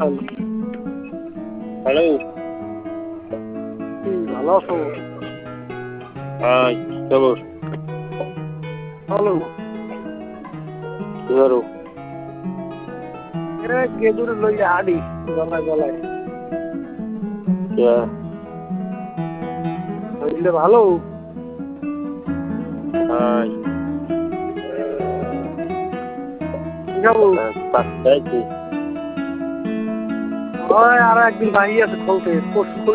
Hello, ভালো আছো? হ্যাঁ, খবর ভালো। কি করো? গেদুরে লইয়া হাঁড়ি গলায় গলায় কে? বুঝলে ভালো। হ্যাঁ, কি খাবো? পাঁচটায় কি? হয় আর একদিন ভাই আছে খুলতে পরশু